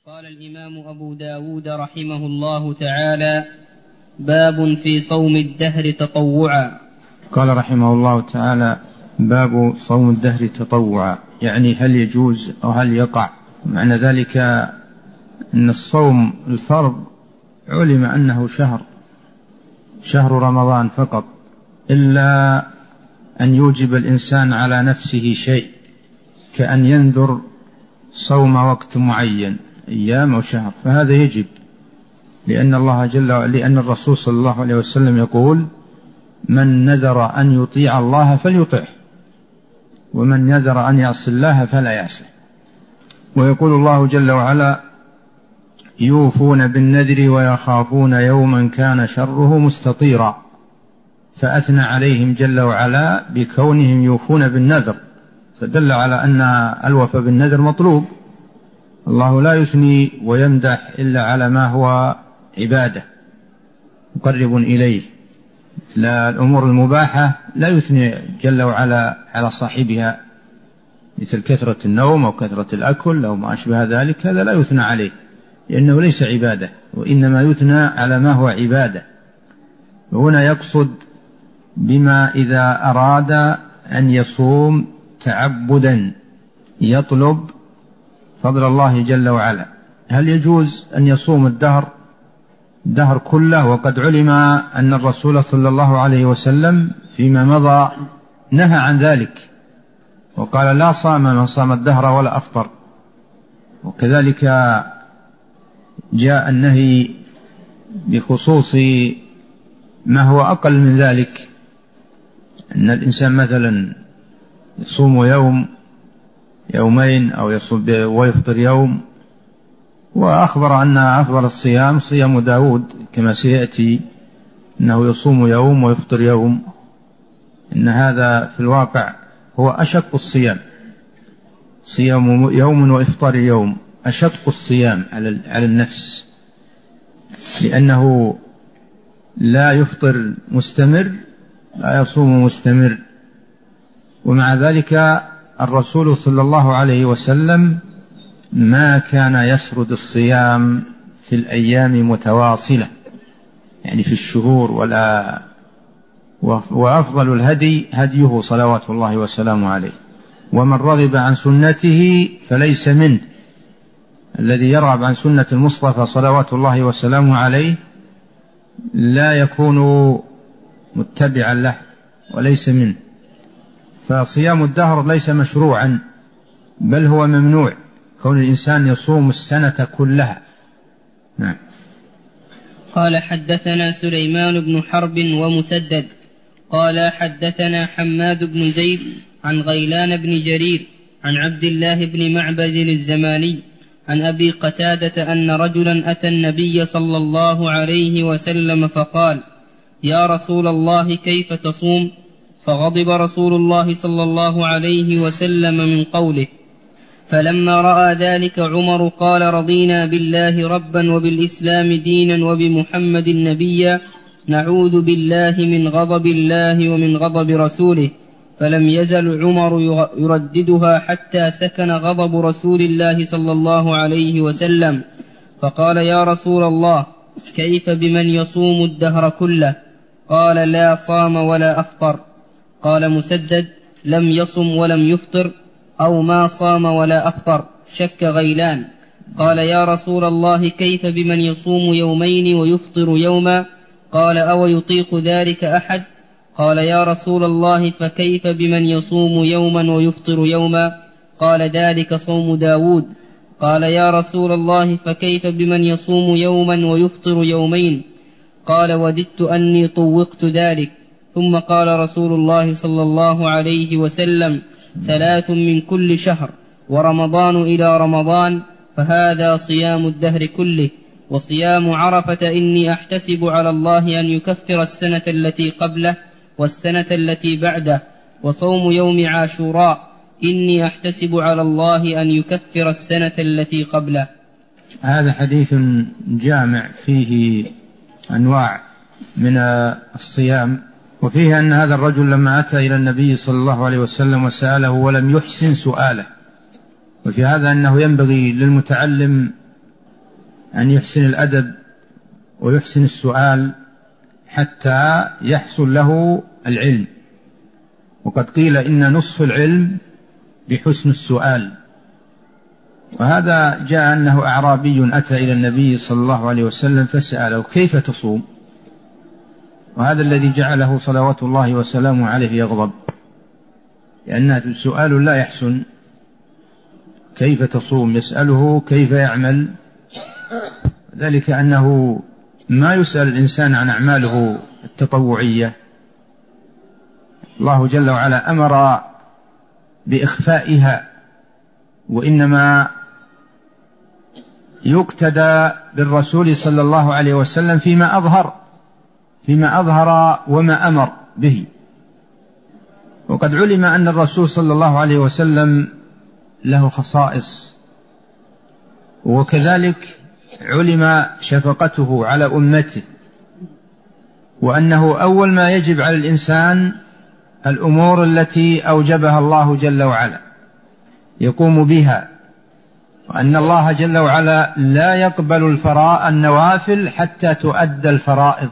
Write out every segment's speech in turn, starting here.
قال الإمام أبو داود رحمه الله تعالى: باب في صوم الدهر تطوعا. قال رحمه الله تعالى: باب صوم الدهر تطوعا، يعني هل يجوز أو هل يقع؟ معنى ذلك أن الصوم الفرض علم أنه شهر رمضان فقط، إلا أن يوجب الإنسان على نفسه شيء، كأن ينذر صوم وقت معين، أيام أو شهر، فهذا يجب، لأن الرسول صلى الله عليه وسلم يقول: من نذر أن يطيع الله فليطعه، ومن نذر أن يعصي الله فلا يعصه. ويقول الله جل وعلا: يوفون بالنذر ويخافون يوما كان شره مستطيرا، فأثنى عليهم جل وعلا بكونهم يوفون بالنذر، فدل على أن الوفاء بالنذر مطلوب. الله لا يثني ويمدح إلا على ما هو عبادة مقرب إليه، لا الأمور المباحة لا يثني جل وعلا على صاحبها، مثل كثرة النوم أو كثرة الأكل أو ما أشبه ذلك، هذا لا يثنى عليه لأنه ليس عبادة، وإنما يثنى على ما هو عبادة. وهنا يقصد بما إذا أراد أن يصوم تعبدا يطلب فضل الله جل وعلا، هل يجوز أن يصوم الدهر كله؟ وقد علم أن الرسول صلى الله عليه وسلم فيما مضى نهى عن ذلك، وقال: لا صام من صام الدهر ولا أفطر. وكذلك جاء النهي بخصوص ما هو أقل من ذلك، أن الإنسان مثلا يصوم يوم يومين أو يصوم ويفطر يوم. وأخبر أن أفضل الصيام صيام داود كما سيأتي، أنه يصوم يوم ويفطر يوم، إن هذا في الواقع هو أشق الصيام، صيام يوم وإفطار يوم أشق الصيام على النفس، لأنه لا يفطر مستمر لا يصوم مستمر. ومع ذلك الرسول صلى الله عليه وسلم ما كان يسرد الصيام في الأيام متواصلة، يعني في الشهور، وأفضل الهدي هديه صلوات الله وسلامه عليه. ومن رغب عن سنته فليس منه، الذي يرغب عن سنة المصطفى صلوات الله وسلامه عليه لا يكون متبعا له وليس منه. فصيام الدهر ليس مشروعا، بل هو ممنوع، كون الإنسان يصوم السنة كلها. نعم. قال: حدثنا سليمان بن حرب ومسدد قال: حدثنا حماد بن زيد عن غيلان بن جرير عن عبد الله بن معبد الزماني عن أبي قتادة أن رجلا أتى النبي صلى الله عليه وسلم فقال: يا رسول الله كيف تصوم؟ فغضب رسول الله صلى الله عليه وسلم من قوله. فلما رأى ذلك عمر قال: رضينا بالله ربا وبالإسلام دينا وبمحمد نبيا، نعوذ بالله من غضب الله ومن غضب رسوله. فلم يزل عمر يرددها حتى سكن غضب رسول الله صلى الله عليه وسلم، فقال: يا رسول الله كيف بمن يصوم الدهر كله؟ قال: لا صام ولا أفطر. قال مسدد: لم يصم ولم يفطر، أو ما صام ولا أفطر، شك غيلان. قال: يا رسول الله كيف بمن يصوم يومين ويفطر يوما؟ قال: أو يطيق ذلك أحد؟ قال: يا رسول الله فكيف بمن يصوم يوما ويفطر يوما؟ قال: ذلك صوم داود. قال: يا رسول الله فكيف بمن يصوم يوما ويفطر يومين؟ قال: وددت أني طوقت ذلك. ثم قال رسول الله صلى الله عليه وسلم: 3 من كل شهر، ورمضان إلى رمضان، فهذا صيام الدهر كله. وصيام عرفة إني أحتسب على الله أن يكفر السنة التي قبله والسنة التي بعده. وصوم يوم عاشوراء إني أحتسب على الله أن يكفر السنة التي قبله. هذا حديث جامع فيه أنواع من الصيام، وفيه أن هذا الرجل لما أتى إلى النبي صلى الله عليه وسلم وسأله ولم يحسن سؤاله. وفي هذا أنه ينبغي للمتعلم أن يحسن الأدب ويحسن السؤال حتى يحصل له العلم. وقد قيل إن نصف العلم بحسن السؤال. وهذا جاء أنه أعرابي أتى إلى النبي صلى الله عليه وسلم فسأله كيف تصوم، وهذا الذي جعله صلوات الله وسلامه عليه يغضب، لأن سؤال لا يحسن. كيف تصوم؟ يسأله كيف يعمل، ذلك أنه ما يسأل الإنسان عن أعماله التطوعية. الله جل وعلا أمر بإخفائها، وإنما يقتدى بالرسول صلى الله عليه وسلم فيما أظهر وما أمر به. وقد علم أن الرسول صلى الله عليه وسلم له خصائص، وكذلك علم شفقته على أمته، وأنه أول ما يجب على الإنسان الأمور التي أوجبها الله جل وعلا يقوم بها، وأن الله جل وعلا لا يقبل النوافل حتى تؤدى الفرائض.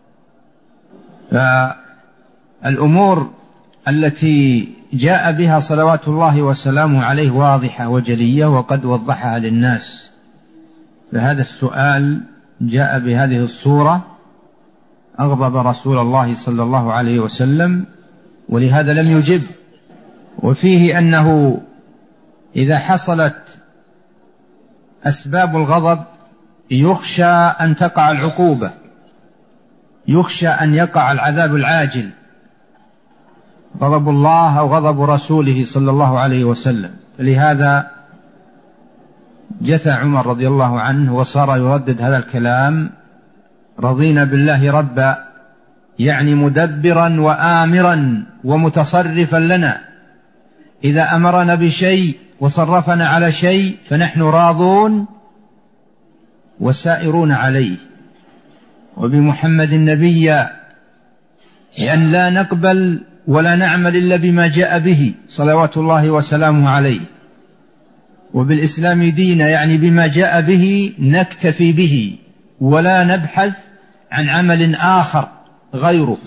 فالأمور التي جاء بها صلوات الله وسلامه عليه واضحة وجلية، وقد وضحها للناس. فهذا السؤال جاء بهذه الصورة أغضب رسول الله صلى الله عليه وسلم، ولهذا لم يجب. وفيه أنه إذا حصلت أسباب الغضب يخشى أن تقع العقوبة، يخشى أن يقع العذاب العاجل، غضب الله أو غضب رسوله صلى الله عليه وسلم. لهذا جثى عمر رضي الله عنه وصار يردد هذا الكلام: رضينا بالله ربا، يعني مدبرا وآمرا ومتصرفا لنا، إذا أمرنا بشيء وصرفنا على شيء فنحن راضون وسائرون عليه، وبمحمد نبيا، لأن لا نقبل ولا نعمل إلا بما جاء به صلوات الله وسلامه عليه، وبالإسلام دينا، يعني بما جاء به نكتفي به ولا نبحث عن عمل آخر غيره.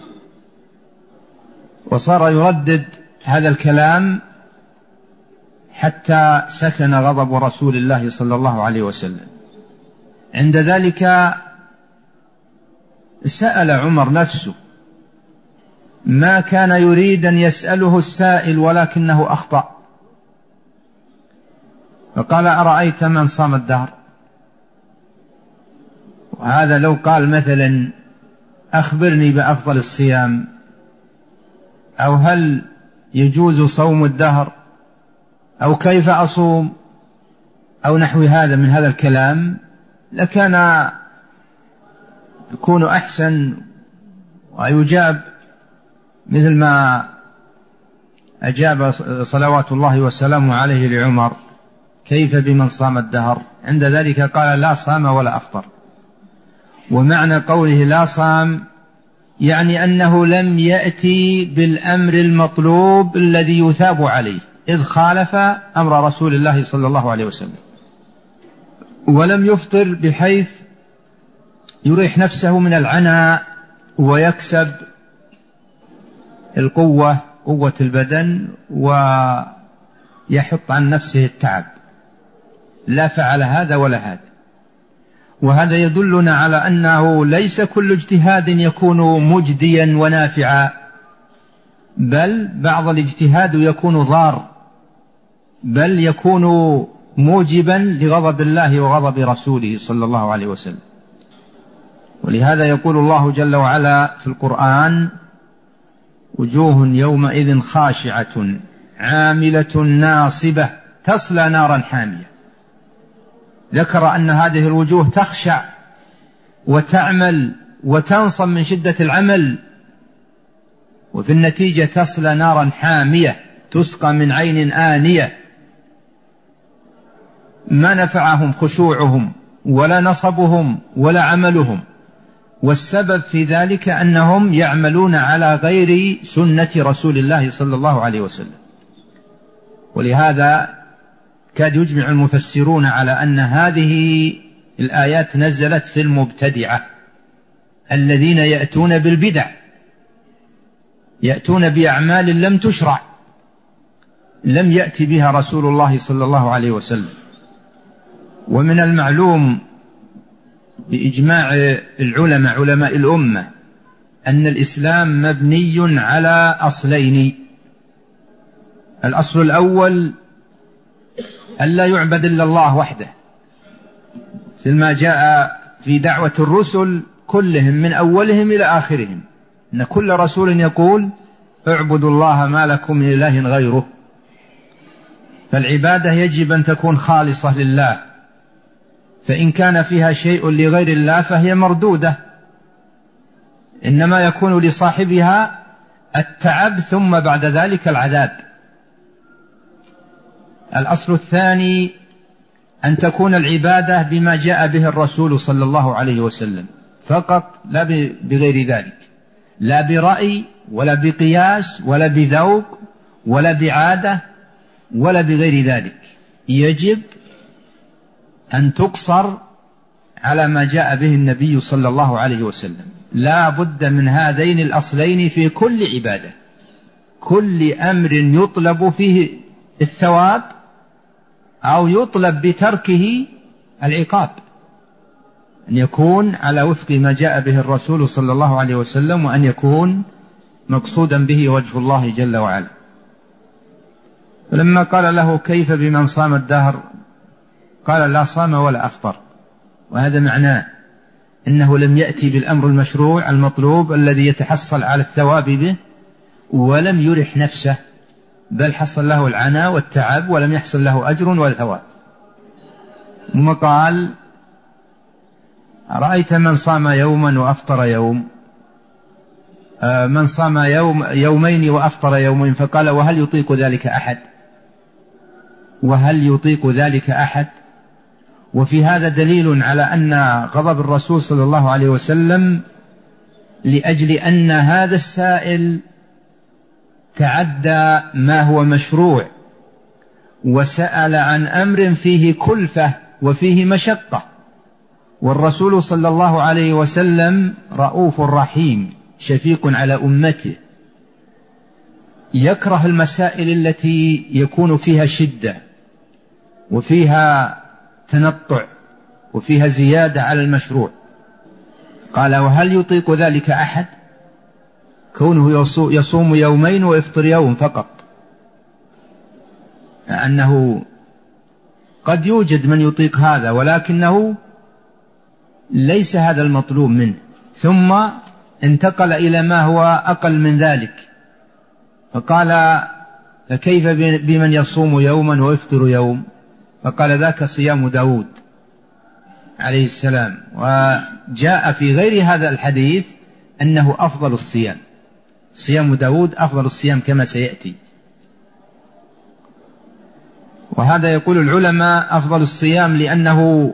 وصار يردد هذا الكلام حتى سكن غضب رسول الله صلى الله عليه وسلم. عند ذلك سأل عمر نفسه، ما كان يريد أن يسأله السائل ولكنه أخطأ، فقال: أرأيت من صام الدهر؟ وهذا لو قال مثلا: أخبرني بأفضل الصيام، أو هل يجوز صوم الدهر، أو كيف أصوم، أو نحو هذا من هذا الكلام، لكان يكون أحسن ويجاب مثل ما أجاب صلوات الله وسلامه عليه لعمر: كيف بمن صام الدهر؟ عند ذلك قال: لا صام ولا أفطر. ومعنى قوله لا صام يعني أنه لم يأتي بالأمر المطلوب الذي يثاب عليه، إذ خالف أمر رسول الله صلى الله عليه وسلم، ولم يفطر بحيث يريح نفسه من العناء ويكسب القوة، قوة البدن، ويحط عن نفسه التعب. لا فعل هذا ولا هذا. وهذا يدلنا على أنه ليس كل اجتهاد يكون مجديا ونافعا، بل بعض الاجتهاد يكون ضار، بل يكون موجبا لغضب الله وغضب رسوله صلى الله عليه وسلم. ولهذا يقول الله جل وعلا في القرآن: وجوه يومئذ خاشعة عاملة ناصبة تصلى نارا حامية. ذكر أن هذه الوجوه تخشع وتعمل وتنصب من شدة العمل، وفي النتيجة تصلى نارا حامية تسقى من عين آنية. ما نفعهم خشوعهم ولا نصبهم ولا عملهم، والسبب في ذلك أنهم يعملون على غير سنة رسول الله صلى الله عليه وسلم. ولهذا كاد يجمع المفسرون على أن هذه الآيات نزلت في المبتدعة الذين يأتون بالبدع، يأتون بأعمال لم تشرع، لم يأتي بها رسول الله صلى الله عليه وسلم. ومن المعلوم بإجماع العلماء علماء الأمة أن الإسلام مبني على أصلين: الأصل الأول ألا يعبد إلا الله وحده، مثل ما جاء في دعوة الرسل كلهم من أولهم إلى آخرهم، أن كل رسول يقول اعبدوا الله ما لكم من إله غيره. فالعبادة يجب أن تكون خالصة لله، فإن كان فيها شيء لغير الله فهي مردودة، إنما يكون لصاحبها التعب ثم بعد ذلك العذاب. الأصل الثاني أن تكون العبادة بما جاء به الرسول صلى الله عليه وسلم فقط، لا بغير ذلك، لا برأي ولا بقياس ولا بذوق ولا بعادة ولا بغير ذلك. يجب أن تقصر على ما جاء به النبي صلى الله عليه وسلم. لا بد من هذين الأصلين في كل عبادة. كل أمر يطلب فيه الثواب أو يطلب بتركه العقاب، أن يكون على وفق ما جاء به الرسول صلى الله عليه وسلم، وأن يكون مقصودا به وجه الله جل وعلا. فلما قال له كيف بمن صام الدهر، قال لا صام ولا أفطر. وهذا معناه إنه لم يأتي بالأمر المشروع المطلوب الذي يتحصل على الثواب به، ولم يرح نفسه، بل حصل له العناء والتعب ولم يحصل له أجر ولا ثواب. ثم قال رأيت من صام يوما وأفطر يوم، من صام يومين وأفطر يومين، فقال وهل يطيق ذلك أحد؟ وهل يطيق ذلك أحد؟ وفي هذا دليل على أن غضب الرسول صلى الله عليه وسلم لأجل أن هذا السائل تعدى ما هو مشروع وسأل عن أمر فيه كلفة وفيه مشقة، والرسول صلى الله عليه وسلم رؤوف رحيم شفيق على أمته، يكره المسائل التي يكون فيها شدة وفيها تنطع وفيها زيادة على المشروع. قال وهل يطيق ذلك أحد؟ كونه يصوم يومين ويفطر يوم فقط، أنه قد يوجد من يطيق هذا، ولكنه ليس هذا المطلوب منه. ثم انتقل إلى ما هو أقل من ذلك، فقال فكيف بمن يصوم يوما ويفطر يوم؟ فقال ذاك صيام داود عليه السلام. وجاء في غير هذا الحديث أنه أفضل الصيام، صيام داود أفضل الصيام كما سيأتي. وهذا يقول العلماء أفضل الصيام لأنه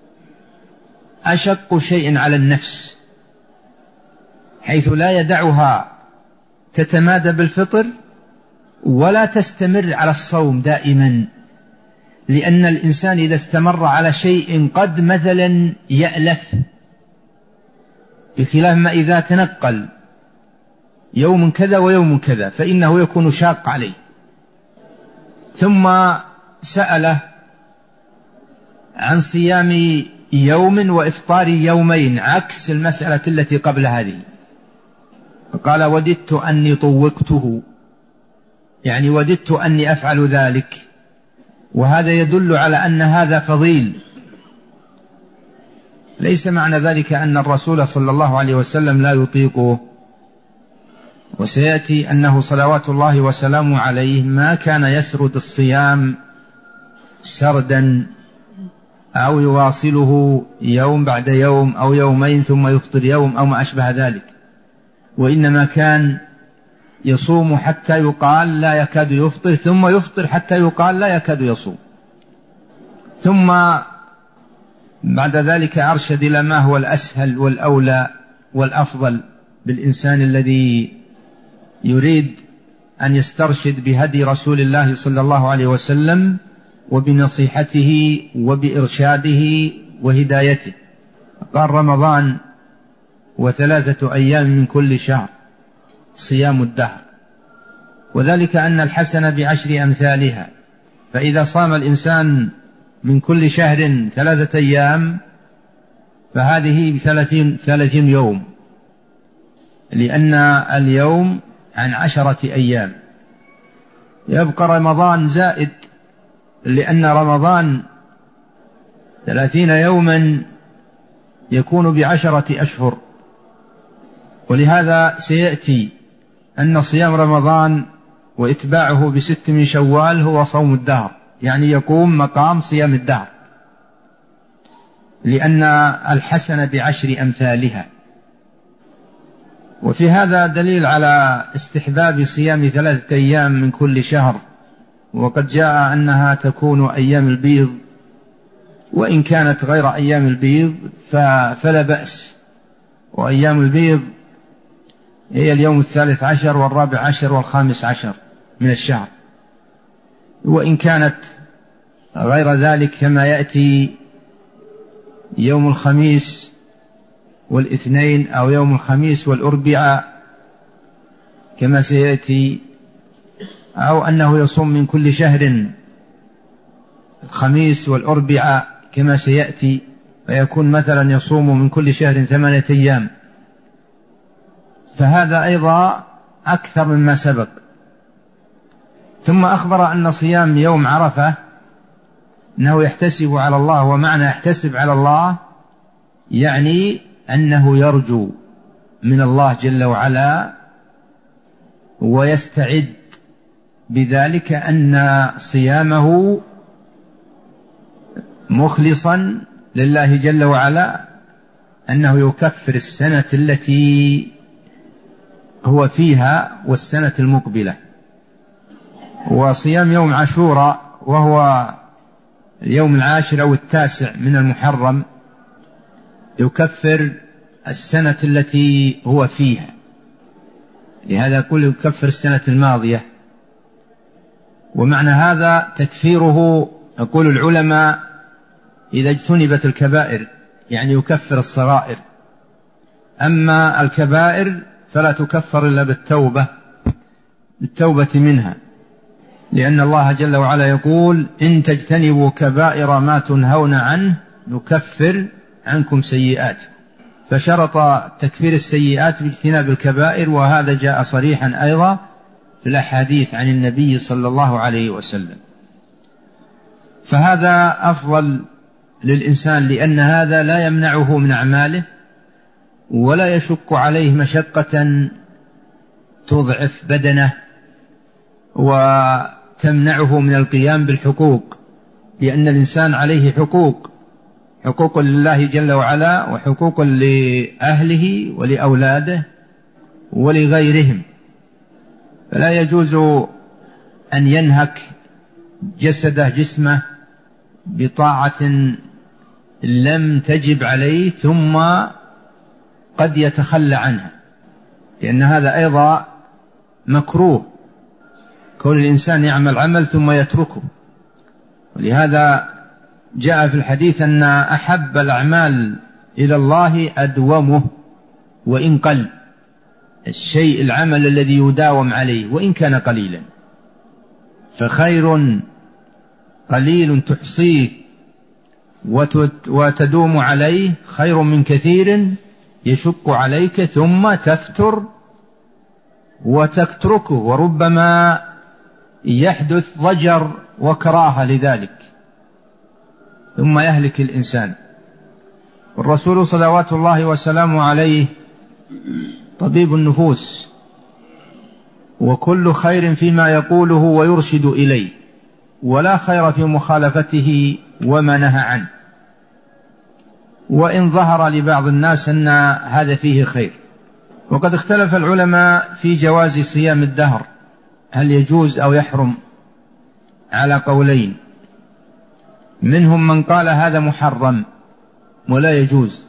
أشق شيء على النفس، حيث لا يدعها تتمادى بالفطر ولا تستمر على الصوم دائما، لأن الإنسان إذا استمر على شيء قد مثلا يألف، بخلاف ما إذا تنقل يوم كذا ويوم كذا فإنه يكون شاق عليه. ثم سأله عن صيام يوم وإفطار يومين عكس المسألة التي قبل هذه، فقال وددت أني طوقته، يعني وددت أني أفعل ذلك. وهذا يدل على أن هذا فضيل. ليس معنى ذلك أن الرسول صلى الله عليه وسلم لا يطيقه، وسيأتي أنه صلوات الله وسلامه عليه ما كان يسرد الصيام سردا أو يواصله يوم بعد يوم أو يومين ثم يفطر يوم أو ما أشبه ذلك، وإنما كان يصوم حتى يقال لا يكاد يفطر، ثم يفطر حتى يقال لا يكاد يصوم، ثم بعد ذلك أرشد إلى ما هو الأسهل والأولى والأفضل بالإنسان الذي يريد أن يسترشد بهدي رسول الله صلى الله عليه وسلم وبنصيحته وبإرشاده وهدايته. قال رمضان و3 أيام من كل شهر صيام الدهر، وذلك أن الحسنة ب10 أمثالها، فإذا صام الإنسان من كل شهر 3 أيام فهذه 30 يوم، لأن اليوم عن 10 أيام. يبقى رمضان زائد، لأن رمضان 30 يوما يكون ب10 أشهر، ولهذا سيأتي أن صيام رمضان وإتباعه ب6 من شوال هو صوم الدهر، يعني يقوم مقام صيام الدهر، لأن الحسنة ب10 أمثالها. وفي هذا دليل على استحباب صيام 3 أيام من كل شهر، وقد جاء أنها تكون أيام البيض، وإن كانت غير أيام البيض فلا بأس، وأيام البيض هي اليوم 13 و14 و15 من الشهر، وإن كانت غير ذلك كما يأتي يوم الخميس والاثنين أو يوم الخميس والأربعاء كما سيأتي، أو أنه يصوم من كل شهر الخميس والأربعاء كما سيأتي، فيكون مثلا يصوم من كل شهر 8 أيام، فهذا أيضا أكثر مما سبق. ثم أخبر أن صيام يوم عرفة أنه يحتسب على الله، ومعنى يحتسب على الله يعني أنه يرجو من الله جل وعلا، ويستعد بذلك أن صيامه مخلصا لله جل وعلا، أنه يكفر السنة التي هو فيها والسنة المقبلة. وصيام يوم عاشوراء وهو اليوم 10 أو 9 من المحرم يكفر السنة التي هو فيها، لهذا كله يكفر السنة الماضية. ومعنى هذا تكفيره يقول العلماء إذا اجتنبت الكبائر، يعني يكفر الصغائر، أما الكبائر فلا تكفر إلا بالتوبة منها، لأن الله جل وعلا يقول إن تجتنبوا كبائر ما تنهون عنه نكفر عنكم سيئات، فشرط تكفير السيئات باجتناب الكبائر، وهذا جاء صريحا أيضا في الأحاديث عن النبي صلى الله عليه وسلم. فهذا أفضل للإنسان، لأن هذا لا يمنعه من أعماله ولا يشق عليه مشقة تضعف بدنه وتمنعه من القيام بالحقوق، لأن الإنسان عليه حقوق لله جل وعلا، وحقوق لأهله ولأولاده ولغيرهم، فلا يجوز أن ينهك جسمه بطاعة لم تجب عليه ثم قد يتخلى عنها، لأن هذا أيضا مكروه، كون الإنسان يعمل عمل ثم يتركه. ولهذا جاء في الحديث أن أحب الأعمال إلى الله أدومه وإن قل، الشيء العمل الذي يداوم عليه وإن كان قليلا، فخير قليل تحصيه وتدوم عليه خير من كثير يشق عليك ثم تفتر وتتركه، وربما يحدث ضجر وكراهة لذلك ثم يهلك الإنسان. والرسول صلوات الله وسلامه عليه طبيب النفوس، وكل خير فيما يقوله ويرشد إليه، ولا خير في مخالفته وما نهى عنه، وإن ظهر لبعض الناس أن هذا فيه خير. وقد اختلف العلماء في جواز صيام الدهر، هل يجوز أو يحرم، على قولين، منهم من قال هذا محرم ولا يجوز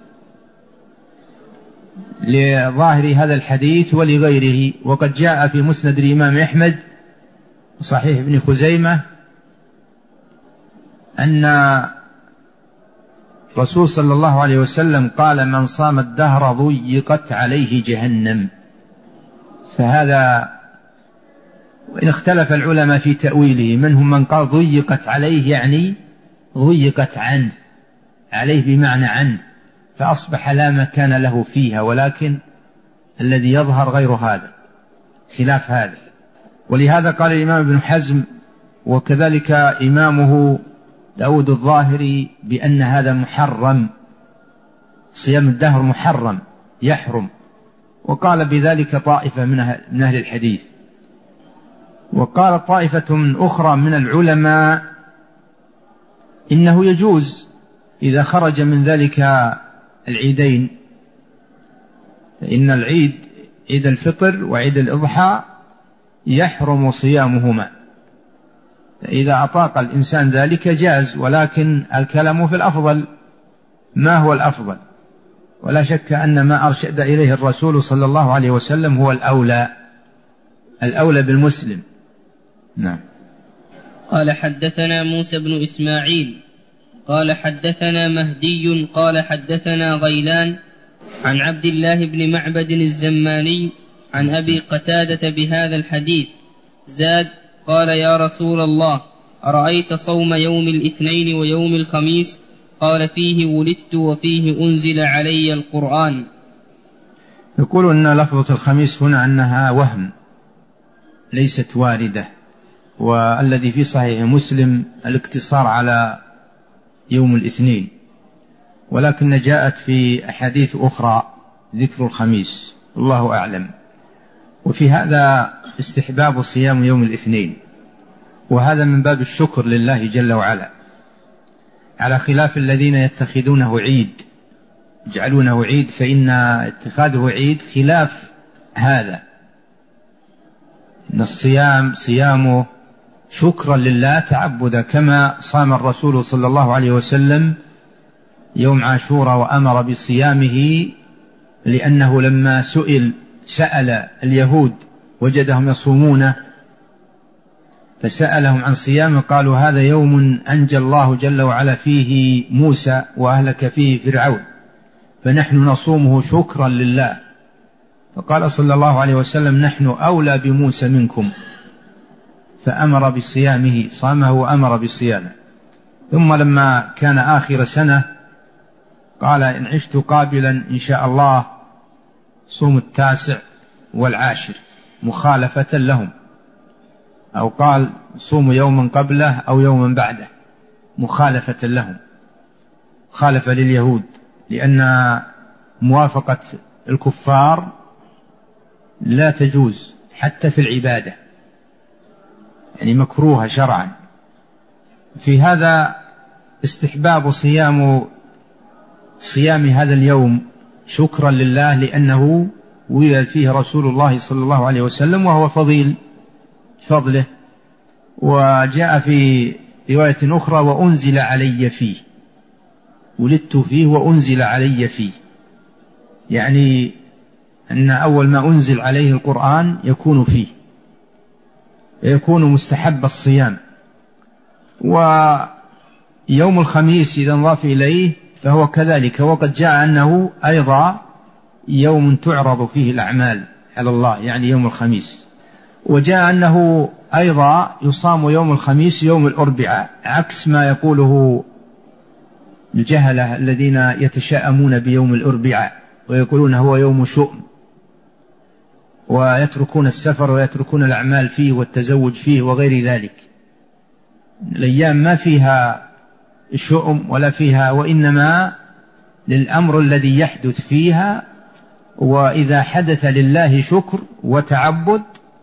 لظاهر هذا الحديث ولغيره، وقد جاء في مسند الإمام أحمد وصحيح ابن خزيمة أن الرسول صلى الله عليه وسلم قال: من صام الدهر ضيقت عليه جهنم. فهذا، وإن اختلف العلماء في تأويله، منهم من قال ضيقت عليه يعني ضيقت عنه، عليه بمعنى عنه، فأصبح لا مكان له فيها، ولكن الذي يظهر غير هذا، خلاف هذا. ولهذا قال الإمام ابن حزم وكذلك إمامه داود الظاهري بأن هذا محرم، صيام الدهر محرم يحرم، وقال بذلك طائفة من أهل الحديث. وقال طائفة أخرى من العلماء إنه يجوز إذا خرج من ذلك العيدين، فإن العيد، عيد الفطر وعيد الإضحى، يحرم صيامهما، فإذا أطاق الإنسان ذلك جاز، ولكن الكلام في الأفضل، ما هو الأفضل؟ ولا شك أن ما أرشد إليه الرسول صلى الله عليه وسلم هو الأولى بالمسلم. نعم. قال حدثنا موسى بن إسماعيل قال حدثنا مهدي قال حدثنا غيلان عن عبد الله بن معبد الزماني عن أبي قتادة بهذا الحديث، زاد: قال: يا رسول الله، أرأيت صوم يوم الاثنين ويوم الخميس؟ قال: فيه ولدت وفيه أنزل علي القرآن. يقول أن لفظة الخميس هنا أنها وهم، ليست واردة، والذي في صحيح مسلم الاقتصار على يوم الاثنين، ولكن جاءت في أحاديث أخرى ذكر الخميس، الله أعلم. وفي هذا استحباب صيام يوم الاثنين، وهذا من باب الشكر لله جل وعلا، على خلاف الذين يتخذونه عيد، يجعلونه عيد، فإن اتخاذه عيد خلاف هذا، إن الصيام صيامه شكرا لله تعبدا، كما صام الرسول صلى الله عليه وسلم يوم عاشوراء وأمر بصيامه، لأنه لما سأل اليهود وجدهم يصومونه فسألهم عن صيام، قالوا: هذا يوم أنجى الله جل وعلا فيه موسى وأهلك فيه فرعون، فنحن نصومه شكرا لله. فقال صلى الله عليه وسلم: نحن أولى بموسى منكم، فأمر بصيامه، صامه وأمر بصيامه. ثم لما كان آخر سنة قال: إن عشت قابلا إن شاء الله صوم 9 و10 مخالفة لهم، أو قال: صوم يوما قبله أو يوما بعده مخالفة لهم، خالف لليهود، لأن موافقة الكفار لا تجوز حتى في العبادة، يعني مكروهة شرعا. في هذا استحباب صيام هذا اليوم شكرا لله، لأنه ولد فيه رسول الله صلى الله عليه وسلم، وهو فضله. وجاء في رواية أخرى: وأنزل علي فيه، ولدت فيه وأنزل علي فيه، يعني أن أول ما أنزل عليه القرآن يكون فيه، يكون مستحب الصيام. ويوم الخميس إذا انضاف إليه فهو كذلك، وقد جاء أنه أيضا يوم تعرض فيه الأعمال على الله، يعني يوم الخميس. وجاء أنه أيضا يصام يوم الخميس يوم الأربعاء، عكس ما يقوله الجهلة الذين يتشائمون بيوم الأربعاء ويقولون هو يوم شؤم، ويتركون السفر ويتركون الأعمال فيه والتزوج فيه وغير ذلك. الأيام ما فيها شؤم ولا فيها، وإنما للأمر الذي يحدث فيها، وإذا حدث لله شكر وتعبد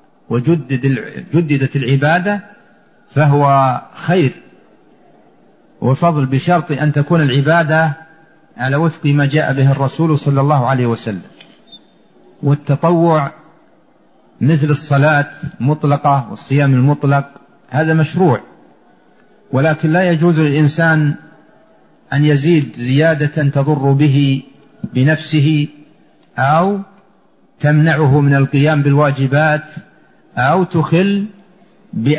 وجددت العبادة فهو خير وفضل، بشرط أن تكون العبادة على وفق ما جاء به الرسول صلى الله عليه وسلم. والتطوع مثل الصلاة مطلقة والصيام المطلق هذا مشروع، ولكن لا يجوز للإنسان أن يزيد زيادة تضر به بنفسه، أو تمنعه من القيام بالواجبات، أو تخل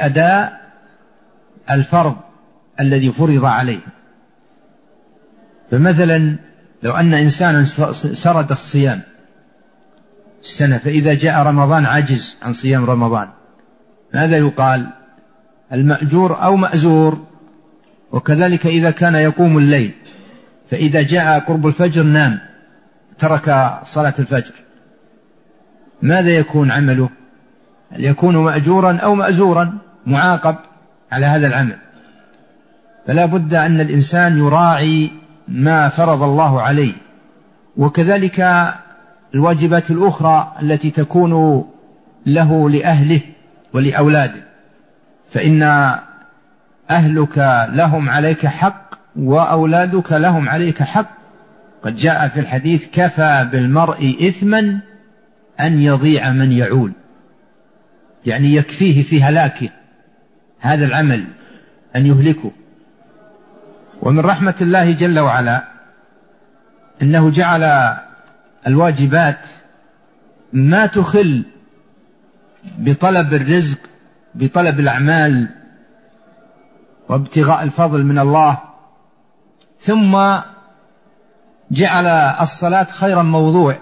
بأداء الفرض الذي فرض عليه. فمثلا لو أن إنسانا سرد الصيام السنة، فإذا جاء رمضان عجز عن صيام رمضان، ماذا يقال؟ المأجور أو مأزور. وكذلك إذا كان يقوم الليل فإذا جاء قرب الفجر نام ترك صلاة الفجر، ماذا يكون عمله؟ هل يكون مأجورا أو مأزورا معاقب على هذا العمل؟ فلا بد أن الإنسان يراعي ما فرض الله عليه. وكذلك الواجبات الأخرى التي تكون له لأهله ولأولاده، فإن أهلك لهم عليك حق وأولادك لهم عليك حق. قد جاء في الحديث: كفى بالمرء إثما أن يضيع من يعول، يعني يكفيه في هلاكه هذا العمل أن يهلكه. ومن رحمة الله جل وعلا إنه جعل الواجبات ما تخل بطلب الرزق، بطلب الأعمال وابتغاء الفضل من الله، ثم جعل الصلاة خيرا موضوع.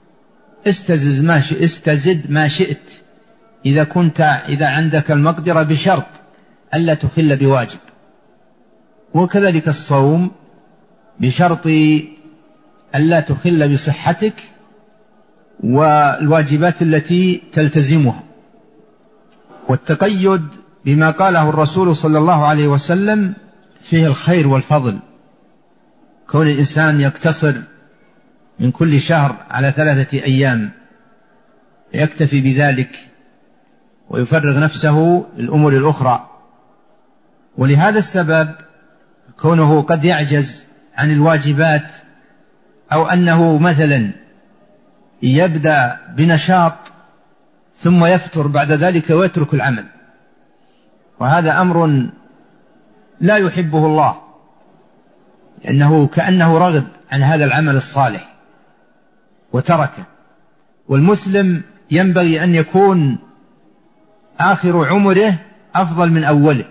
استزد ما شئت إذا عندك المقدرة، بشرط ألا تخل بواجب. وكذلك الصوم بشرط ألا تخل بصحتك والواجبات التي تلتزمها. والتقيد بما قاله الرسول صلى الله عليه وسلم فيه الخير والفضل. كون الإنسان يقتصر من كل شهر على 3 أيام يكتفي بذلك ويفرغ نفسه للأمور الأخرى. ولهذا السبب كونه قد يعجز عن الواجبات، أو أنه مثلا يبدأ بنشاط ثم يفتر بعد ذلك ويترك العمل، وهذا أمر لا يحبه الله، لأنه كأنه رغب عن هذا العمل الصالح وتركه. والمسلم ينبغي أن يكون آخر عمره أفضل من أوله،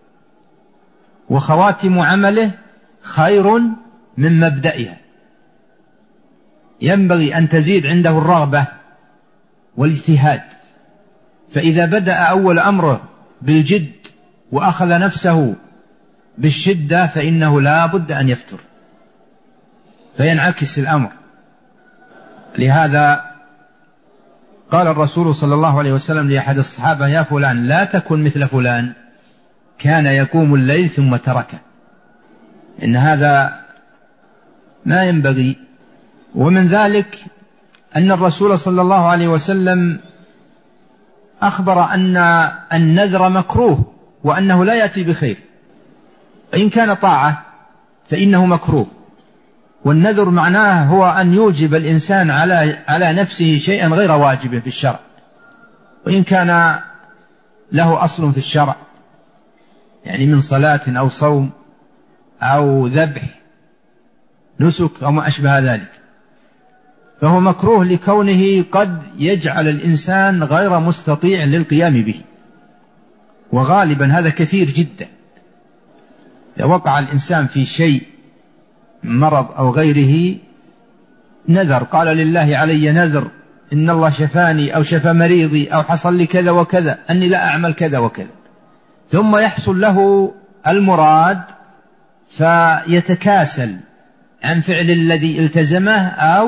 وخواتم عمله خير من مبدئها. ينبغي أن تزيد عنده الرغبة والاجتهاد، فإذا بدأ أول أمره بالجد وأخذ نفسه بالشدة فإنه لا بد أن يفتر، فينعكس الأمر. لهذا قال الرسول صلى الله عليه وسلم لأحد الصحابة: يا فلان لا تكن مثل فلان كان يقوم الليل ثم تركه. إن هذا ما ينبغي. ومن ذلك أن الرسول صلى الله عليه وسلم أخبر أن النذر مكروه، وأنه لا يأتي بخير. فإن كان طاعة فإنه مكروه. والنذر معناه هو أن يوجب الإنسان على نفسه شيئا غير واجبه في الشرع، وإن كان له أصل في الشرع، يعني من صلاة أو صوم أو ذبح نسك أو ما أشبه ذلك، فهو مكروه لكونه قد يجعل الإنسان غير مستطيع للقيام به. وغالبا هذا كثير جدا. إذا وقع الإنسان في شيء مرض أو غيره نذر، قال لله علي نذر إن الله شفاني أو شفى مريضي أو حصل لي كذا وكذا أني لا أعمل كذا وكذا، ثم يحصل له المراد فيتكاسل عن فعل الذي التزمه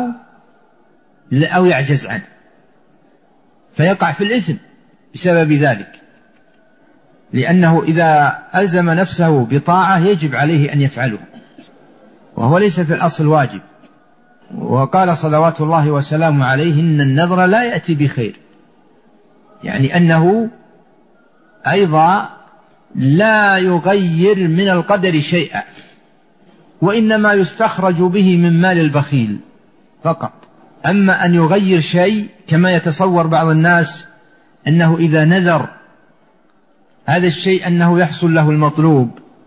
أو يعجز عنه، فيقع في الإثم بسبب ذلك، لأنه إذا ألزم نفسه بطاعة يجب عليه أن يفعله، وهو ليس في الأصل واجب. وقال صلوات الله وسلامه عليه: إن النذر لا يأتي بخير، يعني أنه أيضا لا يغير من القدر شيئا، وإنما يستخرج به من مال البخيل فقط. أما أن يغير شيء كما يتصور بعض الناس أنه إذا نذر هذا الشيء أنه يحصل له المطلوب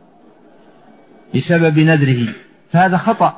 بسبب نذره، فهذا خطأ.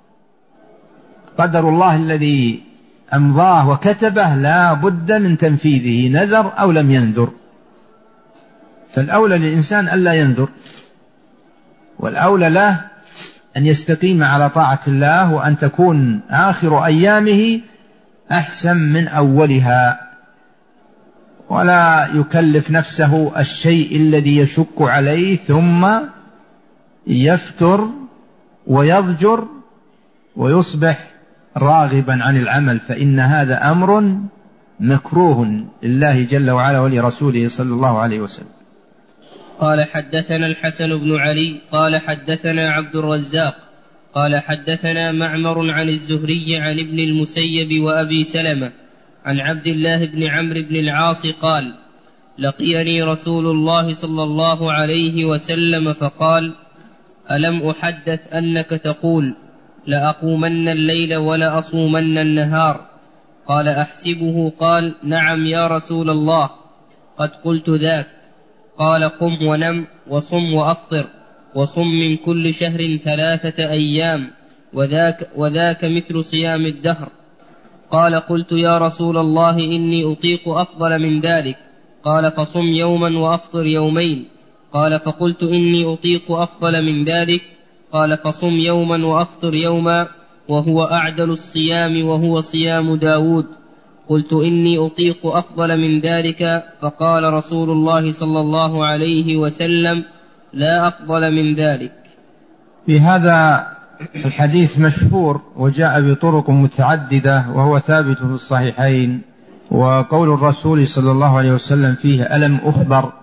قدر الله الذي أمضاه وكتبه لا بد من تنفيذه، نذر أو لم ينذر. فالأولى للإنسان ألا ينذر، والأولى له أن يستقيم على طاعة الله، وأن تكون آخر أيامه أحسن من أولها، ولا يكلف نفسه الشيء الذي يشق عليه ثم يفتر ويضجر ويصبح راغبا عن العمل، فإن هذا أمر مكروه لله جل وعلا ولرسوله صلى الله عليه وسلم. قال حدثنا الحسن بن علي قال حدثنا عبد الرزاق قال حدثنا معمر عن الزهري عن ابن المسيب وأبي سلمة عن عبد الله بن عمرو بن العاص قال: لقيني رسول الله صلى الله عليه وسلم فقال: ألم أحدث أنك تقول لأقومن الليل ولأصومن النهار؟ قال: أحسبه قال: نعم يا رسول الله، قد قلت ذاك. قال: قم ونم وصم وأفطر، وصم من كل شهر 3 أيام، وذاك مثل صيام الدهر. قال: قلت يا رسول الله إني أطيق أفضل من ذلك. قال: فصم يوما وأفطر يومين. قال: فقلت إني أطيق أفضل من ذلك. قال: فصم يوما وأفطر يوما، وهو أعدل الصيام وهو صيام داود. قلت إني أطيق أفضل من ذلك. فقال رسول الله صلى الله عليه وسلم: لا أفضل من ذلك. في هذا الحديث مشهور وجاء بطرق متعددة وهو ثابت في الصحيحين، وقول الرسول صلى الله عليه وسلم فيه: ألم أخبر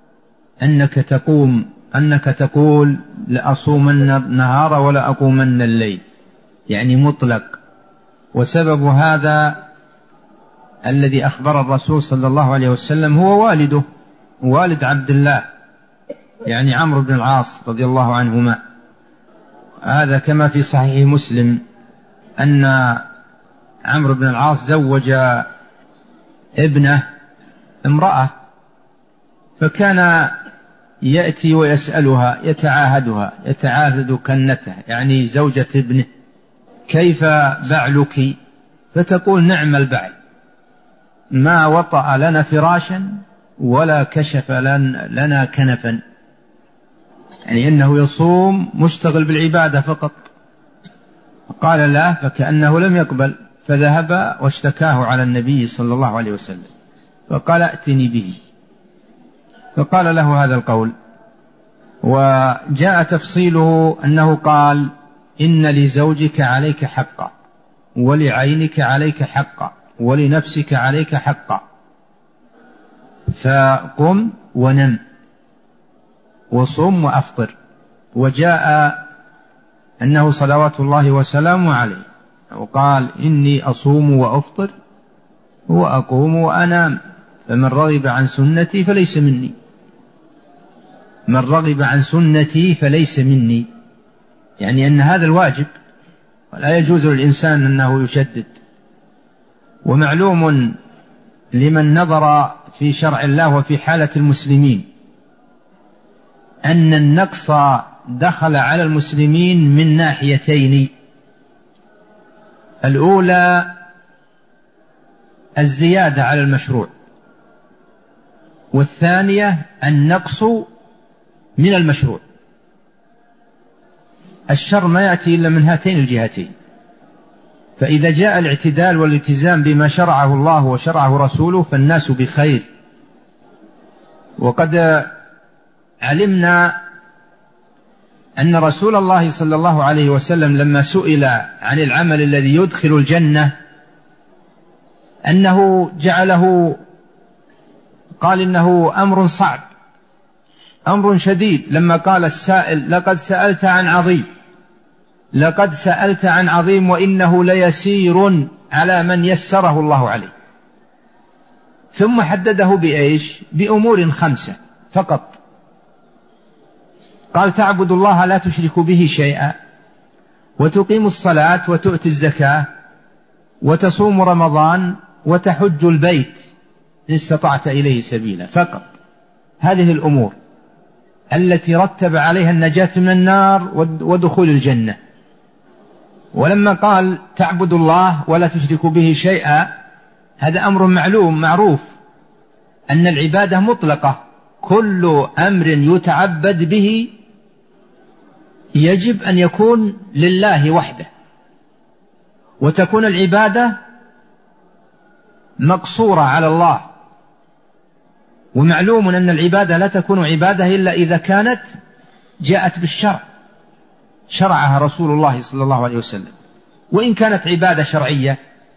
أنك تقول لأصومن النهار ولا أقومن الليل، يعني مطلق. وسبب هذا الذي أخبر الرسول صلى الله عليه وسلم هو والده، والد عبد الله، يعني عمرو بن العاص رضي الله عنهما. هذا كما في صحيح مسلم أن عمرو بن العاص زوج ابنه امرأة، فكان يأتي ويسألها يتعاهد كنته، يعني زوجة ابنه: كيف بعلك؟ فتقول: نعم البعل، ما وطأ لنا فراشا ولا كشف لنا كنفا، يعني إنه يصوم مشتغل بالعبادة فقط. قال: لا، فكأنه لم يقبل، فذهب واشتكاه على النبي صلى الله عليه وسلم، فقال: ائتني به. فقال له هذا القول، وجاء تفصيله أنه قال: إن لزوجك عليك حقا، ولعينك عليك حقا، ولنفسك عليك حقا، فقم ونم وصم وأفطر. وجاء أنه صلوات الله وسلامه عليه وقال: إني أصوم وأفطر وأقوم وأنام، فمن رغب عن سنتي فليس مني. من رغب عن سنتي فليس مني، يعني أن هذا الواجب، ولا يجوز للإنسان أنه يشدد. ومعلوم لمن نظر في شرع الله وفي حالة المسلمين أن النقص دخل على المسلمين من ناحيتين: الأولى الزيادة على المشروع، والثانية النقص من المشروع. الشر ما يأتي إلا من هاتين الجهتين. فإذا جاء الاعتدال والالتزام بما شرعه الله وشرعه رسوله فالناس بخير. وقد علمنا أن رسول الله صلى الله عليه وسلم لما سئل عن العمل الذي يدخل الجنة أنه جعله، قال: إنه أمر صعب، أمر شديد. لما قال السائل: لقد سألت عن عظيم، لقد سألت عن عظيم، وإنه ليسير على من يسره الله عليه. ثم حدده بإيش؟ بأمور 5 فقط. قال: تعبد الله لا تشرك به شيئا، وتقيم الصلاة، وتؤتي الزكاة، وتصوم رمضان، وتحج البيت إن استطعت إليه سبيلا. فقط هذه الأمور التي رتب عليها النجاة من النار ودخول الجنة. ولما قال: تعبد الله ولا تشرك به شيئا، هذا أمر معلوم معروف أن العبادة مطلقة، كل أمر يتعبد به يجب أن يكون لله وحده، وتكون العبادة مقصورة على الله. ومعلوم أن العبادة لا تكون عبادة إلا إذا كانت جاءت بالشرع، شرعها رسول الله صلى الله عليه وسلم. وإن كانت عبادة شرعية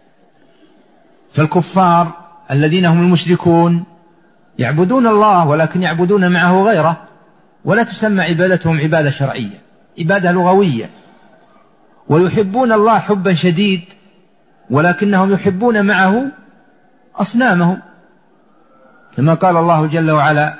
فالكفار الذين هم المشركون يعبدون الله ولكن يعبدون معه غيره، ولا تسمى عبادتهم عبادة شرعية، عبادة لغوية. ويحبون الله حبا شديد ولكنهم يحبون معه أصنامهم، كما قال الله جل وعلا: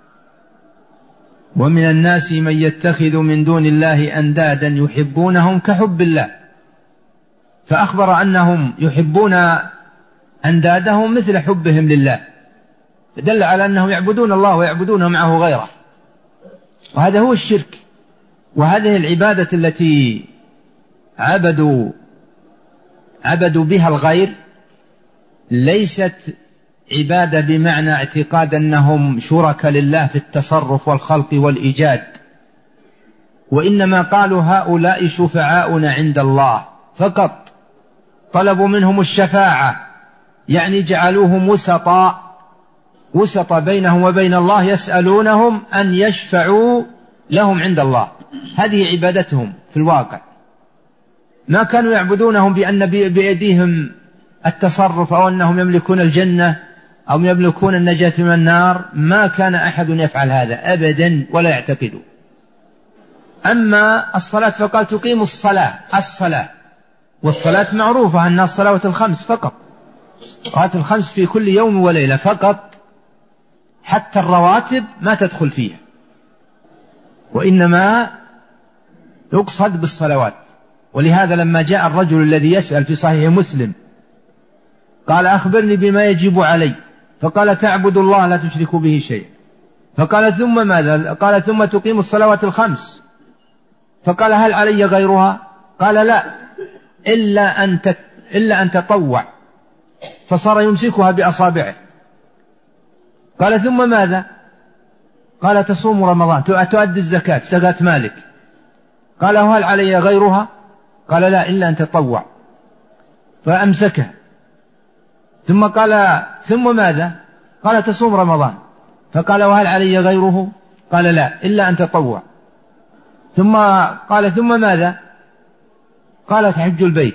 ومن الناس من يتخذ من دون الله أندادا يحبونهم كحب الله. فأخبر أنهم يحبون أندادهم مثل حبهم لله، فدل على أنهم يعبدون الله ويعبدون معه غيره، وهذا هو الشرك. وهذه العبادة التي عبدوا بها الغير ليست عبادة بمعنى اعتقاد أنهم شركاء لله في التصرف والخلق والإيجاد، وإنما قالوا هؤلاء شفعاؤنا عند الله فقط، طلبوا منهم الشفاعة، يعني جعلوهم وسطا بينهم وبين الله، يسألونهم أن يشفعوا لهم عند الله. هذه عبادتهم في الواقع. ما كانوا يعبدونهم بأن بأيديهم التصرف أو أنهم يملكون الجنة أو يملكون النجاة من النار، ما كان أحد يفعل هذا أبدا ولا يعتقد. أما الصلاة فقال تقيم الصلاة، والصلاة معروفة أنها الصلوات الخمس فقط، الصلوات الخمس في كل يوم وليلة فقط، حتى الرواتب ما تدخل فيها، وإنما يقصد بالصلوات. ولهذا لما جاء الرجل الذي يسأل في صحيح مسلم قال: أخبرني بما يجب علي، فقال: تعبد الله لا تشرك به شيئا. فقال: ثم ماذا؟ قال: ثم تقيم الصلوات الخمس. فقال: هل علي غيرها؟ قال: لا، إلا أن تطوع. فصار يمسكها بأصابعه. قال: ثم ماذا؟ قال: تصوم رمضان، تؤدي الزكاة، زكاة مالك. قال: هل علي غيرها؟ قال: لا، إلا أن تطوع. فأمسكه. ثم قال: ثم ماذا؟ قال: تصوم رمضان. فقال: وهل علي غيره؟ قال: لا، إلا أن تطوع. ثم قال: ثم ماذا؟ قال: تحج البيت.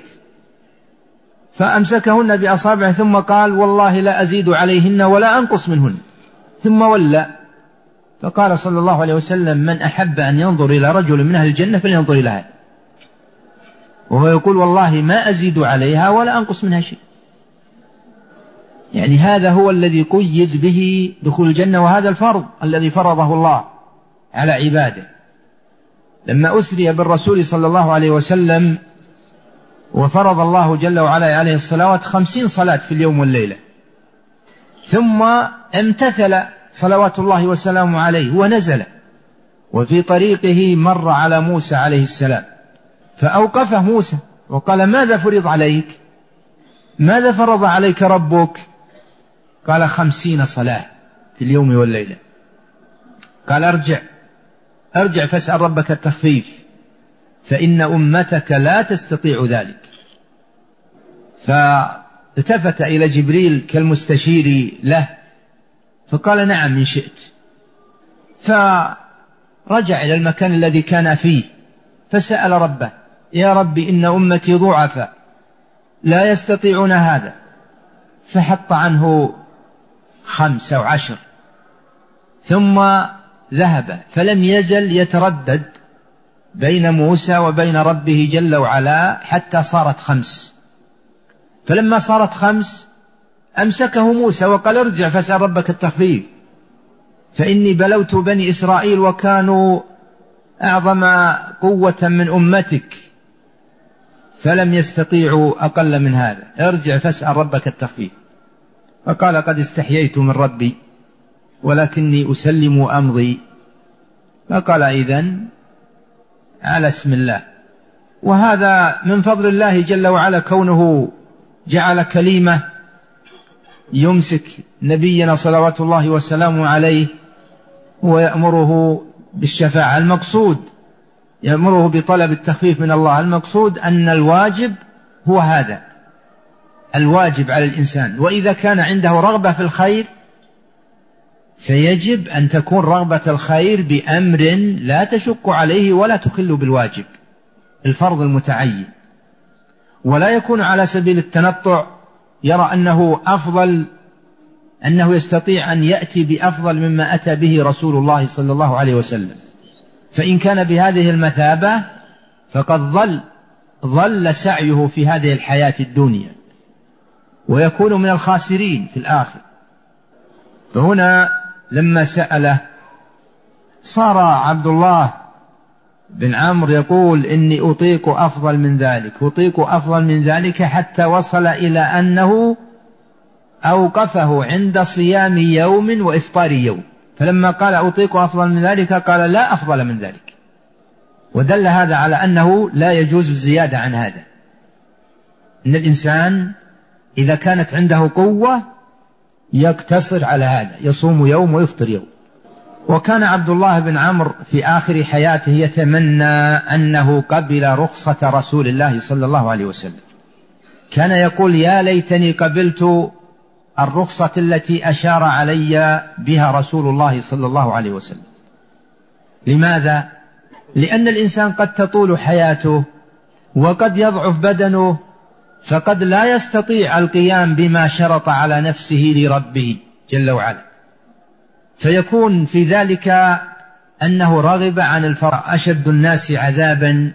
فأمسكهن بأصابعه ثم قال: والله لا أزيد عليهن ولا أنقص منهن. ثم ولى. فقال صلى الله عليه وسلم: من أحب أن ينظر إلى رجل من أهل الجنة فلينظر إلى هذا. وهو يقول: والله ما أزيد عليها ولا أنقص منها شيء. يعني هذا هو الذي قيد به دخول الجنة، وهذا الفرض الذي فرضه الله على عباده. لما أسري بالرسول صلى الله عليه وسلم وفرض الله جل وعلا عليه الصلوات 50 صلاة في اليوم والليلة، ثم امتثل صلوات الله وسلامه عليه ونزل، وفي طريقه مر على موسى عليه السلام فأوقفه موسى وقال: ماذا فرض عليك؟ ماذا فرض عليك ربك؟ قال: 50 صلاة في اليوم والليلة. قال: ارجع فاسأل ربك التخفيف، فإن أمتك لا تستطيع ذلك. فالتفت إلى جبريل كالمستشير له فقال: نعم إن شئت. فرجع إلى المكان الذي كان فيه فسأل ربه: يا رب، إن أمتي ضعفاء لا يستطيعون هذا. فحط عنه 5 أو 10، ثم ذهب، فلم يزل يتردد بين موسى وبين ربه جل وعلا حتى صارت 5. فلما صارت 5 أمسكه موسى وقال: ارجع فاسأل ربك التخفيف، فإني بلوت بني إسرائيل وكانوا أعظم قوة من أمتك فلم يستطيعوا أقل من هذا، ارجع فاسأل ربك التخفيف. فقال: قد استحييت من ربي ولكني أسلم أمضي. فقال: إذن على اسم الله. وهذا من فضل الله جل وعلا، كونه جعل كلمة يمسك نبينا صلوات الله وسلامه عليه ويأمره بالشفاعة. المقصود يأمره بطلب التخفيف من الله. المقصود أن الواجب هو هذا الواجب على الإنسان. وإذا كان عنده رغبة في الخير فيجب أن تكون رغبة الخير بأمر لا تشق عليه ولا تخل بالواجب الفرض المتعين، ولا يكون على سبيل التنطع يرى أنه أفضل، أنه يستطيع أن يأتي بأفضل مما أتى به رسول الله صلى الله عليه وسلم. فإن كان بهذه المثابة فقد ضل سعيه في هذه الحياة الدنيا ويكون من الخاسرين في الآخر. فهنا لما سأله صار عبد الله بن عمرو يقول إني أطيق أفضل من ذلك، أطيق أفضل من ذلك، حتى وصل إلى أنه أوقفه عند صيام يوم وإفطار يوم. فلما قال أطيق أفضل من ذلك قال لا أفضل من ذلك، ودل هذا على أنه لا يجوز الزيادة عن هذا. إن الإنسان إذا كانت عنده قوة يقتصر على هذا، يصوم يوم ويفطر يوم. وكان عبد الله بن عمرو في آخر حياته يتمنى أنه قبل رخصة رسول الله صلى الله عليه وسلم. كان يقول يا ليتني قبلت الرخصة التي أشار علي بها رسول الله صلى الله عليه وسلم. لماذا؟ لأن الإنسان قد تطول حياته وقد يضعف بدنه، فقد لا يستطيع القيام بما شرط على نفسه لربه جل وعلا، فيكون في ذلك أنه رغب عن الفرع. أشد الناس عذابا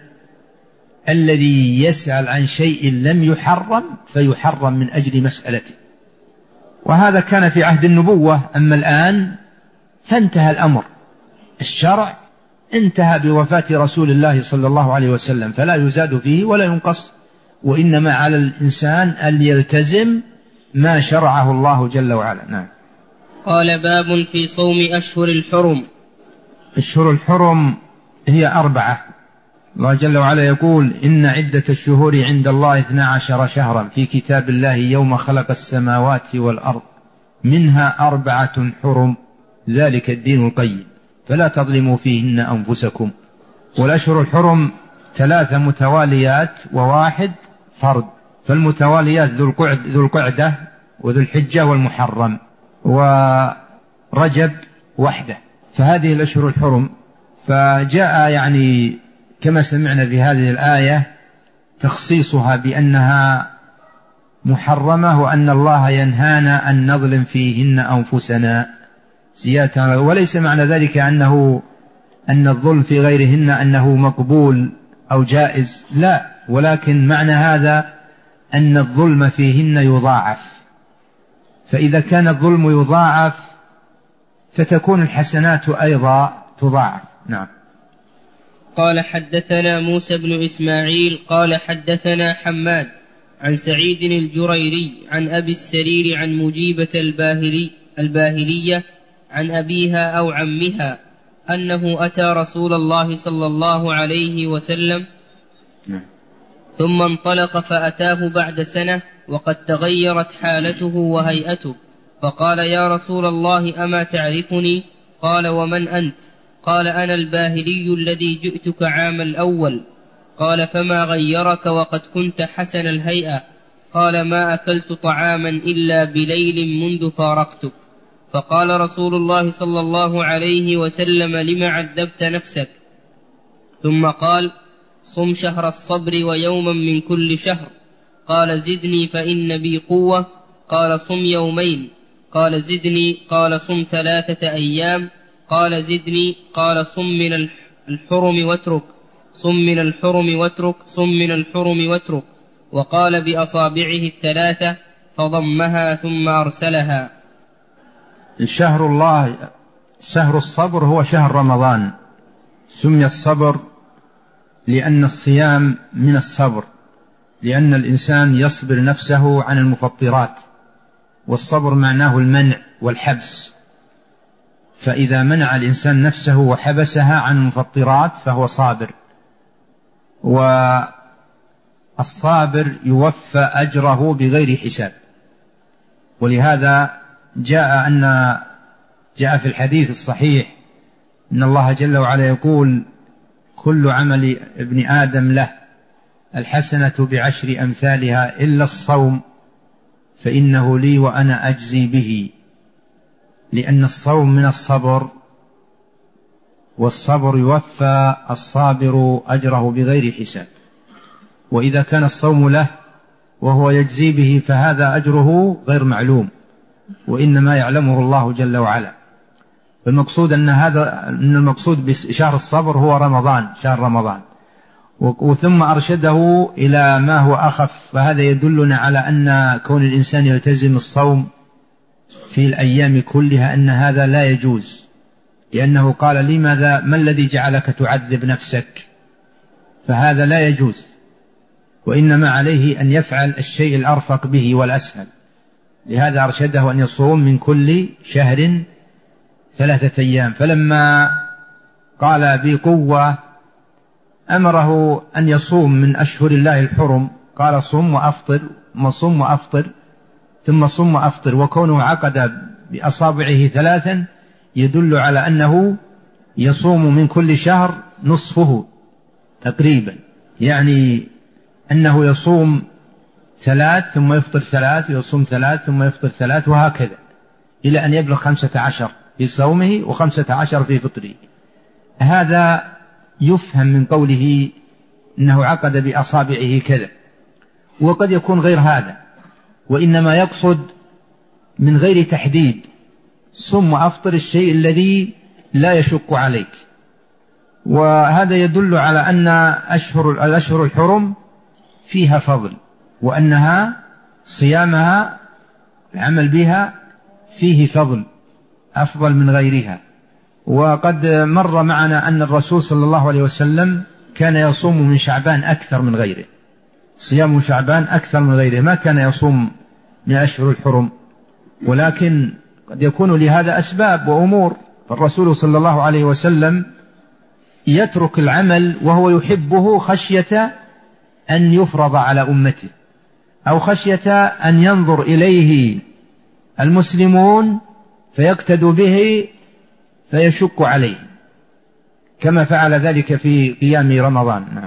الذي يسأل عن شيء لم يحرم فيحرم من أجل مسألته. وهذا كان في عهد النبوة. أما الآن فانتهى الأمر، الشرع انتهى بوفاة رسول الله صلى الله عليه وسلم، فلا يزاد فيه ولا ينقص، وإنما على الإنسان أن يلتزم ما شرعه الله جل وعلا. نعم. قال باب في صوم أشهر الحرم. أشهر الحرم هي 4. الله جل وعلا يقول إن عدة الشهور عند الله 12 شهرا في كتاب الله يوم خلق السماوات والأرض منها 4 حرم ذلك الدين القيم فلا تظلموا فيهن أنفسكم. والأشهر الحرم 3 متواليات و1 فرد، فالمتواليات ذو القعدة وذو الحجة والمحرم ورجب وحده، فهذه الأشهر الحرم. فجاء يعني كما سمعنا في هذه الآية تخصيصها بأنها محرمة، وأن الله ينهانا أن نظلم فيهن أنفسنا زيادة. وليس معنى ذلك أن الظلم في غيرهن أنه مقبول أو جائز، لا، ولكن معنى هذا أن الظلم فيهن يضاعف، فإذا كان الظلم يضاعف فتكون الحسنات أيضا تضاعف. نعم. قال حدثنا موسى بن إسماعيل قال حدثنا حماد عن سعيد الجريري عن أبي السرير عن مجيبة الباهلية عن أبيها أو عمها أنه أتى رسول الله صلى الله عليه وسلم ثم انطلق فأتاه بعد سنة وقد تغيرت حالته وهيئته، فقال يا رسول الله أما تعرفني؟ قال ومن أنت؟ قال أنا الباهلي الذي جئتك عام الأول. قال فما غيرك وقد كنت حسن الهيئة؟ قال ما أكلت طعاما إلا بليل منذ فارقتك. فقال رسول الله صلى الله عليه وسلم لم عذبت نفسك؟ ثم قال صم شهر الصبر ويوما من كل شهر. قال زدني فإن بي قوة. قال صم يومين. قال زدني. قال صم 3 أيام. قال زدني. قال صم من الحرم واترك. صم من الحرم واترك. صم من الحرم واترك. وقال بأصابعه 3 فضمها ثم أرسلها. شهر الله شهر الصبر هو شهر رمضان، سمي الصبر لأن الصيام من الصبر، لأن الإنسان يصبر نفسه عن المفطرات، والصبر معناه المنع والحبس، فإذا منع الإنسان نفسه وحبسها عن المفطرات فهو صابر. والصابر يوفى أجره بغير حساب. ولهذا جاء في الحديث الصحيح إن الله جل وعلا يقول كل عمل ابن آدم له الحسنة بعشر أمثالها إلا الصوم فإنه لي وأنا أجزي به، لأن الصوم من الصبر، والصبر يوفى الصابر أجره بغير حساب. وإذا كان الصوم له وهو يجزي به فهذا أجره غير معلوم، وإنما يعلمه الله جل وعلا. المقصود أن المقصود بشهر الصبر هو رمضان، شهر رمضان. وثم أرشده إلى ما هو أخف، فهذا يدلنا على أن كون الإنسان يلتزم الصوم في الأيام كلها أن هذا لا يجوز، لأنه قال لماذا ما الذي جعلك تعذب نفسك، فهذا لا يجوز، وإنما عليه أن يفعل الشيء الأرفق به والأسهل. لهذا أرشده أن يصوم من كل شهر 3 أيام. فلما قال بقوة أمره أن يصوم من أشهر الله الحرم، قال صم وأفطر، صم وأفطر، ثم صم وأفطر. وكونه عقد بأصابعه 3 يدل على أنه يصوم من كل شهر نصفه تقريبا، يعني أنه يصوم 3 ثم يفطر 3، يصوم 3 ثم يفطر 3، وهكذا إلى أن يبلغ 15 في صومه و15 في فطره. هذا يفهم من قوله إنه عقد بأصابعه كذا، وقد يكون غير هذا، وإنما يقصد من غير تحديد صم وأفطر الشيء الذي لا يشق عليك. وهذا يدل على أن الأشهر الحرم فيها فضل، وأنها صيامها العمل بها فيه فضل أفضل من غيرها. وقد مر معنا أن الرسول صلى الله عليه وسلم كان يصوم من شعبان أكثر من غيره، صيام شعبان أكثر من غيره، ما كان يصوم من أشهر الحرم، ولكن قد يكون لهذا أسباب وأمور. فالرسول صلى الله عليه وسلم يترك العمل وهو يحبه خشية أن يفرض على أمته، أو خشية أن ينظر إليه المسلمون فيقتدوا به فيشك عليه، كما فعل ذلك في قيام رمضان. نعم.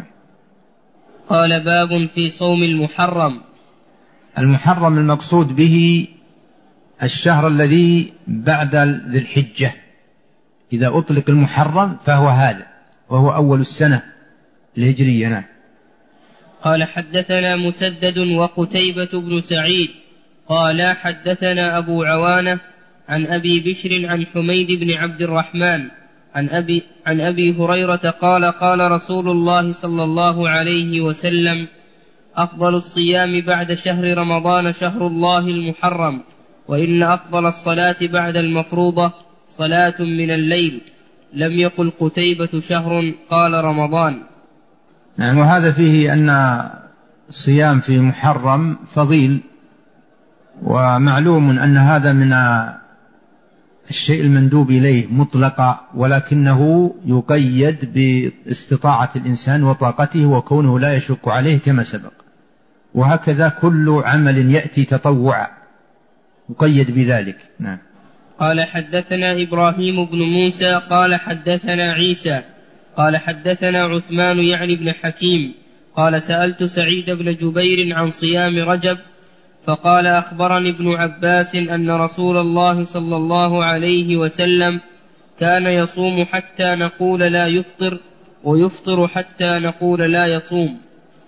قال باب في صوم المحرم. المحرم المقصود به الشهر الذي بعد ذي الحجة، إذا أطلق المحرم فهو هذا، وهو أول السنة الهجرية. نعم. قال حدثنا مسدد وقتيبة بن سعيد قال حدثنا أبو عوانة عن أبي بشر عن حميد بن عبد الرحمن عن أبي هريرة قال قال رسول الله صلى الله عليه وسلم أفضل الصيام بعد شهر رمضان شهر الله المحرم، وإن أفضل الصلاة بعد المفروضة صلاة من الليل. لم يقل قتيبة شهر، قال رمضان. نعم. وهذا فيه أن الصيام في محرم فضيل، ومعلوم أن هذا من الشيء المندوب إليه مطلقا، ولكنه يقيد باستطاعة الإنسان وطاقته وكونه لا يشك عليه كما سبق. وهكذا كل عمل يأتي تطوعا يقيد بذلك. نعم. قال حدثنا إبراهيم بن موسى قال حدثنا عيسى قال حدثنا عثمان يعني بن حكيم قال سألت سعيد بن جبير عن صيام رجب فقال أخبرني ابن عباس أن رسول الله صلى الله عليه وسلم كان يصوم حتى نقول لا يفطر، ويفطر حتى نقول لا يصوم.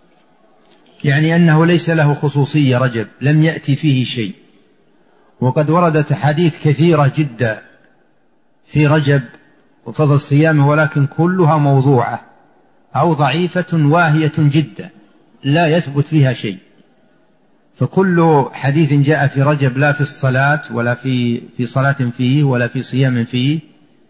يعني أنه ليس له خصوصية رجب، لم يأتي فيه شيء. وقد وردت حديث كثيرة جدا في رجب وفضل صيامه، ولكن كلها موضوعة أو ضعيفة واهية جدا لا يثبت فيها شيء. فكل حديث جاء في رجب لا في الصلاة ولا في صلاة فيه ولا في صيام فيه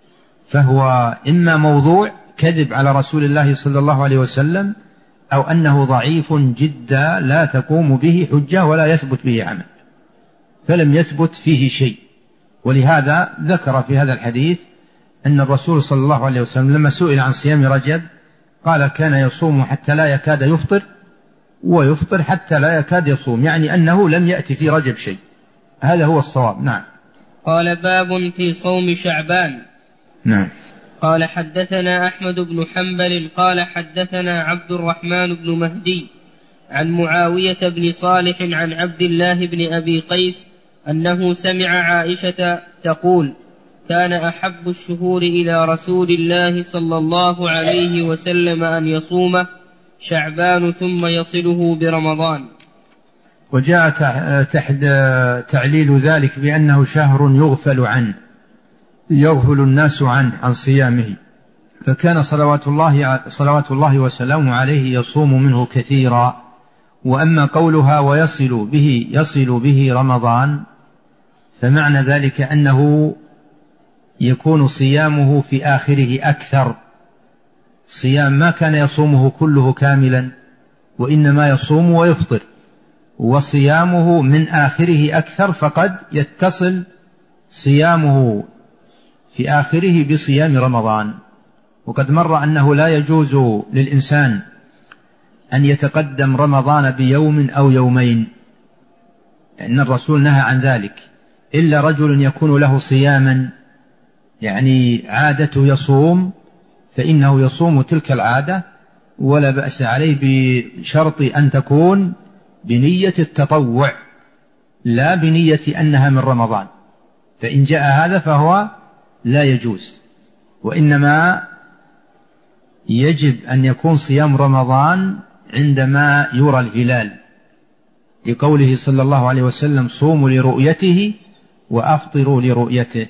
فهو إما موضوع كذب على رسول الله صلى الله عليه وسلم، أو أنه ضعيف جدا لا تقوم به حجة ولا يثبت به عمل، فلم يثبت فيه شيء. ولهذا ذكر في هذا الحديث أن الرسول صلى الله عليه وسلم لما سئل عن صيام رجب قال كان يصوم حتى لا يكاد يفطر، ويفطر حتى لا يكاد يصوم، يعني أنه لم يأتي في رجب شيء. هذا هو الصواب. نعم. قال باب في صوم شعبان. نعم. قال حدثنا أحمد بن حنبل قال حدثنا عبد الرحمن بن مهدي عن معاوية بن صالح عن عبد الله بن أبي قيس أنه سمع عائشة تقول: كان أحب الشهور إلى رسول الله صلى الله عليه وسلم أن يصومه شعبان ثم يصله برمضان. وجاء تحت تعليل ذلك بأنه شهر يغفل الناس عن صيامه، فكان صلوات الله وسلامه عليه يصوم منه كثيرا. وأما قولها يصل به رمضان، فمعنى ذلك أنه يكون صيامه في آخره أكثر، صيام ما كان يصومه كله كاملا، وإنما يصوم ويفطر، وصيامه من آخره أكثر، فقد يتصل صيامه في آخره بصيام رمضان. وقد مر أنه لا يجوز للإنسان أن يتقدم رمضان بيوم أو يومين، لأن الرسول نهى عن ذلك، إلا رجل يكون له صياما يعني عادته يصوم، فإنه يصوم تلك العادة ولا بأس عليه، بشرط أن تكون بنية التطوع لا بنية أنها من رمضان، فإن جاء هذا فهو لا يجوز. وإنما يجب أن يكون صيام رمضان عندما يرى الهلال، لقوله صلى الله عليه وسلم: صوموا لرؤيته وأفطروا لرؤيته.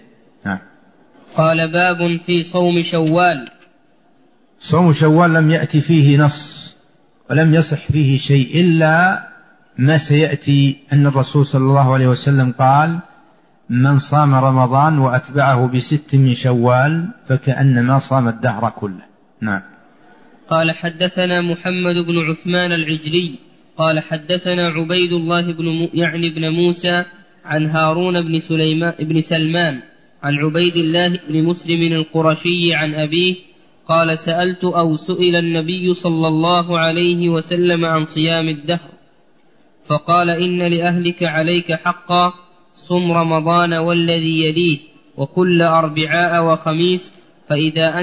قال: باب في صوم شوال. صوم شوال لم يأتي فيه نص ولم يصح فيه شيء، إلا ما سيأتي أن الرسول صلى الله عليه وسلم قال: من صام رمضان وأتبعه ب6 من شوال فكأنما صام الدهر كله. نعم. قال حدثنا محمد بن عثمان العجلي قال حدثنا عبيد الله بن موسى عن هارون بن سلمان عن عبيد الله بن مسلم القرشي عن أبيه قال: سألت أو سئل النبي صلى الله عليه وسلم عن صيام الدهر، فقال: إن لأهلك عليك حقا، صم رمضان والذي يليه وكل أربعاء وخميس، فإذا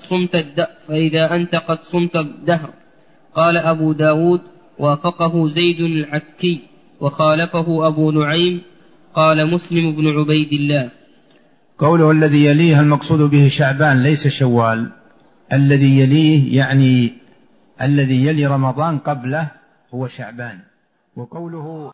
أنت قد صمت الدهر. قال أبو داود: وافقه زيد العكي وخالفه أبو نعيم. قال مسلم بن عبيد الله: قوله الذي يليه المقصود به شعبان ليس شوال، الذي يليه يعني الذي يلي رمضان قبله هو شعبان. وقوله